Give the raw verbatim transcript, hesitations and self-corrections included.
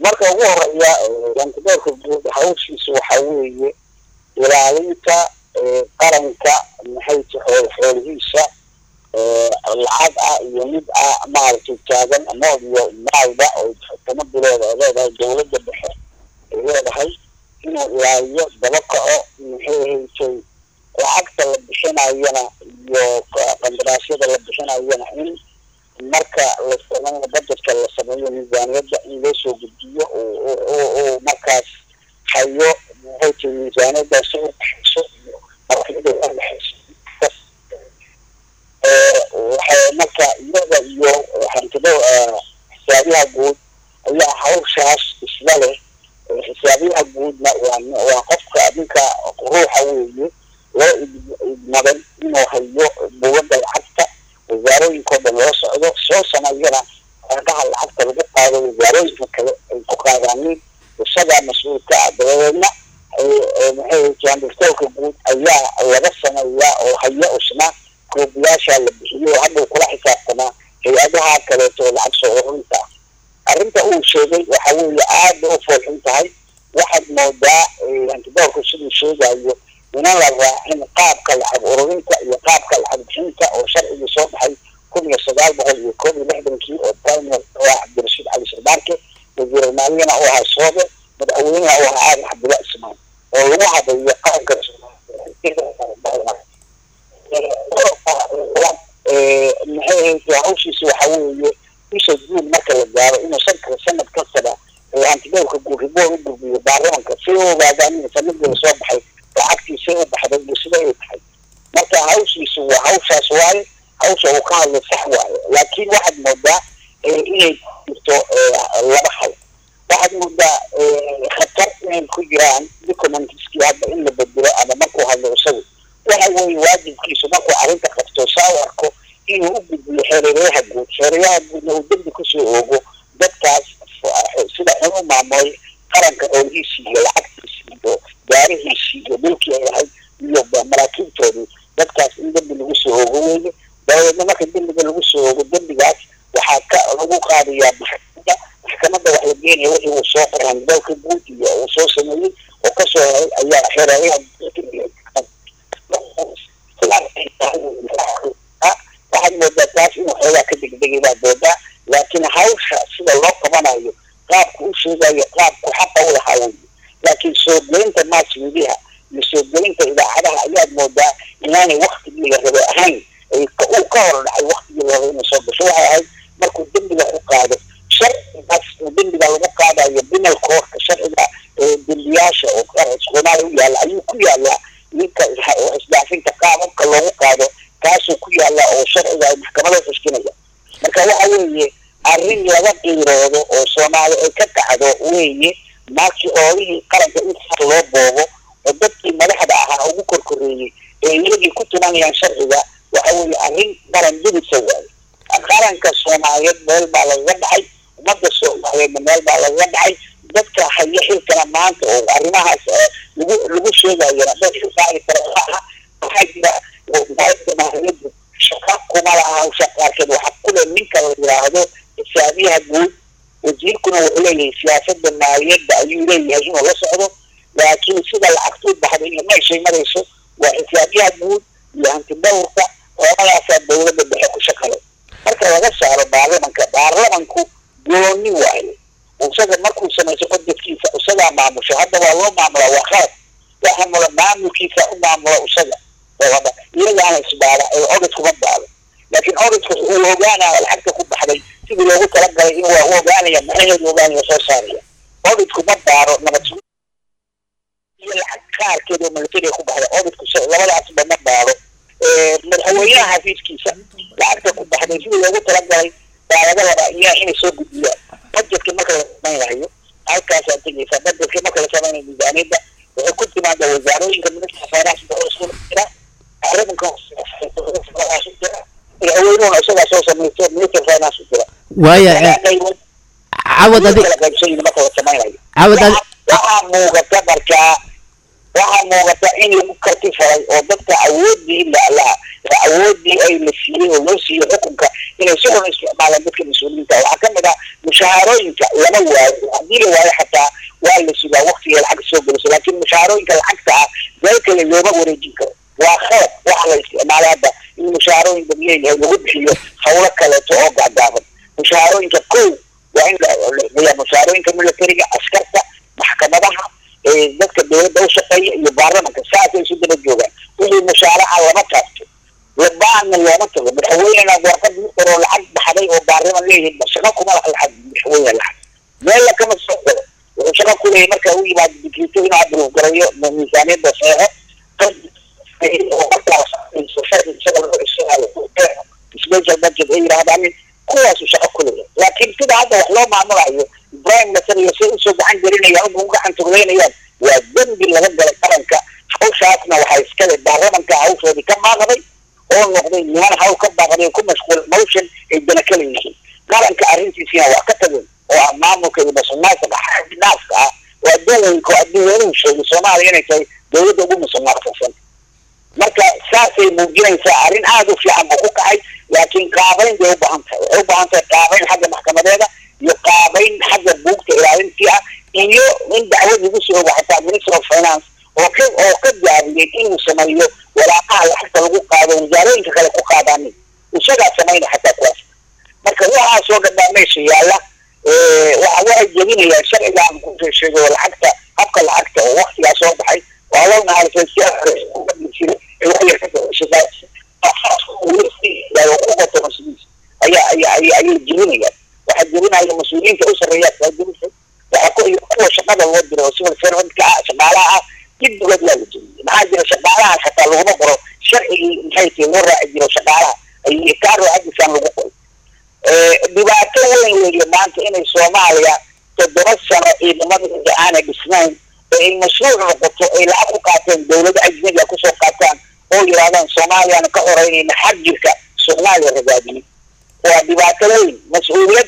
marka ugu horeeya hantidoorka guud hawshiisu waxa weeye ilaalinta qaranka maxay tahay xoolihiisa lacag ah iyo mid ah maaragtay taagan ama iyo maalba oo xukuumadda leedahay dowladda dhexe leedahay inuu ilaaliyo dabaqo maxay tahay lacagta la bixinayana iyo qandaraasyada la bixinayana in marka la sameeyo budgetka la sameeyo miisaaniyadda in loo soo gudbiyo oo markaas hayo maxay tahay miisaaniyadda soo baxayso waxay marka iyada iyo hantido xisaabiyaha guud ayaa hawshaas isla leh xisaabiyaha guudna waa qofka adinka ruuxa weeye loo idmadan inuu hayo buugadda lacagta wasaarooyinka oo dhan loo socdo soo sameeyana warqaha lacagta lagu qaado wasaarooyinka kale ay ku qaadaaniin isagaa mas-uulka ah dabadeedna maxay jaandirtoolka guud ayaa laga sameeyaa oo haya usna koobiyaasha la bixiyo hadda kula xisaabtamaa hay-adaha kaleeto lacag soo ururinta arrinta uu sheegay waxa weeye aad u foolxun tahay waxaad moodaa hantidoorku siduu sheegayo inaan la raacin qaabka lacag ururinta iyo qaabka lacag bixinta oo sharciga soo baxay kun iyo sagaal boqol iyo koob iyo lixdankii oo primary waa cabdirashiid cali sirdaarke wasiir maaliyana u ahaa soobe madaxweynaha u ahaa aadan cabdilla ismaan oo lagu hadayo qaranka maxay hawshiisa waxa weeye bisha juun marka la gaaro inuu sanadka sanad kastaba hantidoorka guud riboor u gudbiyo baarlamanka si u ogaadaan in sanadii soo baxay lacagtiisa u baxday iyo sida ay tahay marka hawshiisu waa hawshaas waaye hawsha uu ka hadlay sax waaye laakiin waxaad moodaa inay jirto laba hal waxaad moodaa khatar inay ku jiraan documentiskii hadda in la bedelo ama markuu hadlo isagu waxa weeye waajibkiisu markuu arrinta qabto saa u arko inuu u gudbiyo xereerayaha guud xereerayaha guudna uu dembi kusoo oogo dadkaas sida inuu maamulay qaranka xoolihiisii iyo lacagtiisii iyo gaarihiisii iyo dhulkii ay ahayd iyo maraakiibtoodii dadkaas in dembi lagu soo oogo weeye dabadeedna marka dembiga lagu soo oogo dembigaas waxaa ka lagu qaadayaa maxkamadda maxkamadda wax la geenaya wixii uu soo qoray hantidoorka guud iyo uu soo sameeyey oo kasoo helay ayaa xereerayaha waxaad moodaa taas inuu xoogaa ka degdegay baa doodaa laakiin hawsha sida loo qabanayo qaabku u sheegayo qaabku xaqa u lahaa weye laakiin soo gelinta mass mediaha iyo soo gelinta idaacadaha ayaad moodaa inaanay waktigii la rabo ahayn uu ka hor dhacay waktigii la rabo inay soo gasho waxay ahayd markuu dembiga ku qaado sharcigaas dembiga lagu qaadayo binal koorka sharciga dembiyaasha oo soomaaliya u yaalla ayuu ku yaallaa ninka isdaafinta qaababka loogu qaado kaasuu ku yaalla oo sharciga ay maxkamada xuskinaya marka waxa weeye arrin laga qiiroodo oo soomaali ay ka kacdo weeye markii oolihii qaranka intaas loo boobo oo dadkii madaxda ahaa ugu korkoreeyey ee iyagii ku tumanayaan sharciga waxa weeye arrin qaran jebisa waaye qaranka soomaaliyeed meel baa lagaga dhacay ummadda soomaaliyeedna meel baa lagaga dhacay dadka haya xilkana maanta oo arrimahaas lagu lagu sheegayana dad xilsaari kara maaha waxaa jira maaliyaddu shaqa kuma laha hawsha qaarkeed waxaa kule ninka la yidhaahdo xisaabiyaha guud wasiirkuna wuxuu leeyahay siyaasadda maaliyadda ayuu leeyahay inuu la socdo laakiin sida lacagtu u baxday iyo meeshay marayso waa xisaabiyaha guud iyo hantidowrka labadaasaa dowladda dhexe ku shaqale marka laga saaro baarlamanka baarlamanku gooni waaye isaga markuu samayso qodobkiisa isagaa maamusho hadda waa loo maamulaa waa khalad waxa mula maamulkiisa u maamula isaga iyagaana isbaara ee odad kuma baado laakiin odadka uu ogaanaya lacagta ku baxday sidii loogu talagalay in waa u ogaanaya maxaheedu ogaanaya soo saaraya odadku ma baaro nabad iyo lacag qaarkeed oo militariga ku baxday odadku labadaasba ma baaro madaxweynaha xafiiskiisa lacagta ku baxday sidii loogu talagalay baa laga rabaa iyaa inay soo gudbiyaan budgetka marka la samaynayo halkaasaa tegaysaa budgetka marka la samaynayo miisaaniyadda waxay ku timaada wasaarooyinka ministra finance oo isku jira arrimanka madaxweynuhuna isagaa soo samaysto ministra finance u jira waaya cawad adi marka la qaybsanayo marka la samaynayo cawad adi waxaa muuqata markaa waxaa muuqata in lagu karti faray oo dadka awoodii la awoodii ay la siiyey oo loo siiyey xukunka inay si xun isticmaalaan dadka mas-uuliyiinta waxaa ka mid ah mushaharooyinka lama waayo haddii la waayo xataa waa la sugaa waqtiga lacag soo geliso laakiin mushaharooyinka lacagta ah meel kale looma wareejin karo waa khalad waxa la isticmaala hadda in mushaharooyin dadleeyahay lagu bixiyo hawlo kaleeto oo gaagaaban mushaharooyinka kow waa in la mushaharooyinka militariga askarta maxkamadaha dadka dowladda u shaqeeya iyo baarlamanka saasay isu daba joogaan wixii mushaaraca lama taabto labaana looma tago madaxweynena warqad oo lacag baxday oo baarlaman leeyahay shaqo kuma laha lacag madaxweyne lacag meel kama soo galo wuxuu shaqo ku leeyahay marka uu yimaado dikrito inuu cabdul garayo miisaaniyadda saxeexo special budget ay yidhaahdaan kuwaasu shaqo ku leeyahay laakiin sida hadda wax loo maamulayo ibrahim nasariyo si usoo gacan gelinayaan ugu gacan tugleynayaan waa dembi laga galay qaranka hawshaasna waxaa iskale baarlamanka hawshoodii ka maaqday oo noqday niman hawl ka baaqday ku mashquul motion ay dana kala yihiin qaranka arrintiisina waa ka tageen oo ah maamulka iyo musuqmaasuqa xaddaafka ah oo adduunka adduunyadu sheegay soomaaliya inay tahay dowladda ugu musuqmaasuqsan marka saasay muujinaysaa arrin aad u fiican buu ku kacay laakiin qaabayn bay u baahan tahay waxay u baahan tahay qaabayn xagga maxkamadeeda iyo qaabayn xagga buugta ilaalintii ah iyo in dacwad lagu soo oga xataa minister of finance oo ka oo ka jaabiyey inuu sameeyo walaaqaha lacagta lagu qaado wasaarooyinka kale ku qaadaanin isagaa samayna xataa kuwaas marka waxaa soo gadhaa meesha yaalla waxa waxay jebinayaan sharciga aan ku sheego lacagta habka lacagta oo waqtigaa soo baxay waa loo naharsay ayaa ayaa ayay jebinayaan waxaa jebinaya mas-uuliyiinta u sarreeya waa jebisay waxaa ku kuwa shaqada loo diro oo civil servantka ah shaqaalaha ah dibdigood waa la jebiyey maxaa jira shaqaalaha xataa laguma qoro sharcigii maxay tahay loo raaci jiro shaqaalaha ay kaa raacadisaan lagu qoro dhibaato weyn weeye maanta inay soomaaliya toddoba sano ciidamadeeda aanay dhisnayn oo ay mashruuc noqoto ay lacag ku qaateen dowlado ajnabiga kusoo qaataan oo yidhahdaan soomaaliyana ka horeynayna xag jirka soomaaliya ragaadiyey waa dhibaato weyn mas-uuliyad